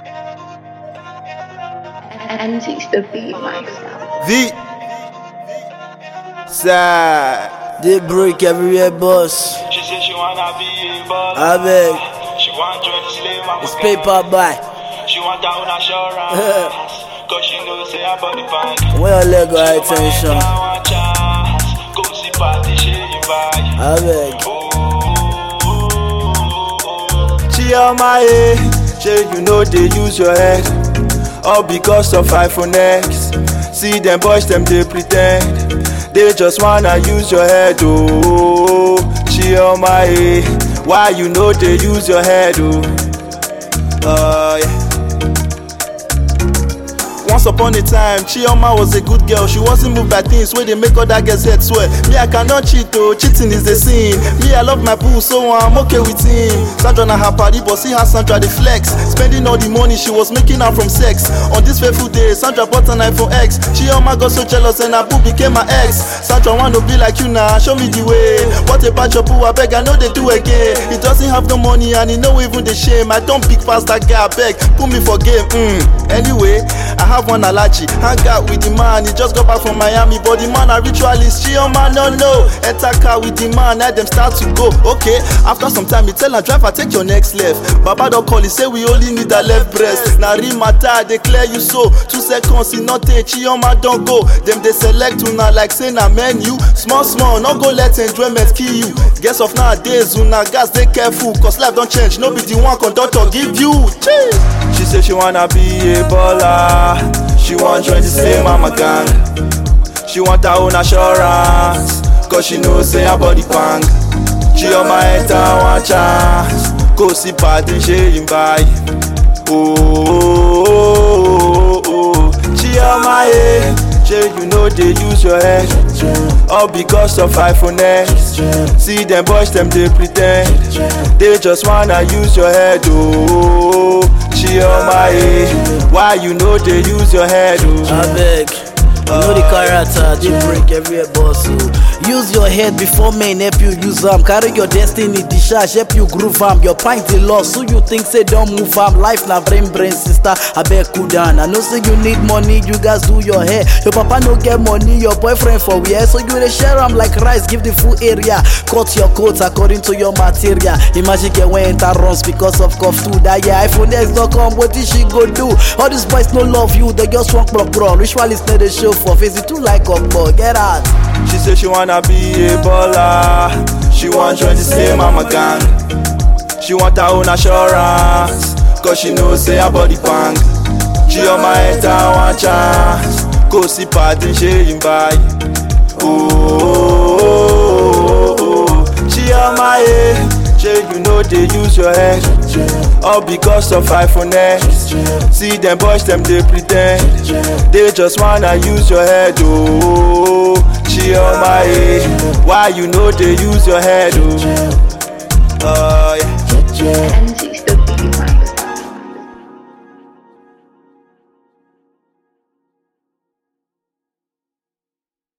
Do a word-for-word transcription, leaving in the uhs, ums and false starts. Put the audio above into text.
And it's the beat myself. V. Side. They break everywhere, boss. She said she wanna be a baller. I beg. She want join the slave mama. It's paper by. She want her own assurance. Cause she knows say her body fine. Where your leg go high tension? Go see party, she invite. I beg. She on my head. Say you know they use your head. All because of iPhone X. See them boys, them they pretend. They just wanna use your head, oh. She on my head. Why you know they use your head, oh? Uh, yeah. Once upon a time, Chioma was a good girl. She wasn't moved by things where they make other girls head sweat. Me, I cannot cheat though, cheating is the sin. Me, I love my boo, so I'm okay with him. Sandra na her party, but see how Sandra the flex. Spending all the money she was making out from sex. On this fateful day, Sandra bought an iPhone X. Chioma got so jealous and her boo became my ex. Sandra want to be like you now, show me the way. What about your boo, I beg, I know they do again. He doesn't have no money and he know even the shame. I don't pick past that guy, I beg, put me for game. Mm. Anyway, I have one allergy. Hang out with the man, he just got back from Miami. But the man a ritualist, Chioma no no. Enter car with the man, let them start to go. Okay, after some time, he tell her driver take your next left. Baba don't call, he say we only need a left breast. Now real matter, they clear you so. Two seconds, he not take, Chioma don't go. Them they select una like say na menu. Small small, not go let enjoyment kill you. Guess of nowadays, una gas they careful. Cause life don't change, no be the one conductor give you. Chee. She say she wanna be a baller. She want join the same mama gang. She want her own assurance. Cause she knows say her body pang. She on my head one chance. Go see party, she invite. Oh, oh, oh, oh, oh. She on my head. She you know they use your head. All because of iPhone X. See them boys, them they pretend. They just wanna use your head, oh. She on my head. Why you know they use your head, oh? I beg. You know the character, they break every boss. So use your head before men help you use them. Carry your destiny, the charge help you groove am. Your pint the loss, so you think say don't move am. Life na brain brain sister, I beg cool down. I know say you need money, you guys do your hair. Your papa no get money, your boyfriend for where? So you dey share am like rice, give the full area. Cut your coat according to your material. Imagine get when enter runs because of cough too. That yeah, iPhone X don't come, what is she go do? All these boys no love you, they just want block bro. Ritualist need the show for face it too like a boy, get out. She say she wanna be a baller. She want join the same mama gang. She want her own assurance. Cause she knows say her body pang. She on my head one chance. Go see party, she invite. Oh, oh, oh, oh. She on my head. She you know they use your head. All because of iPhone X. See them boys, them they pretend. They just wanna use your head, oh. She on my head. Why you know they use your head, oh? Uh, yeah.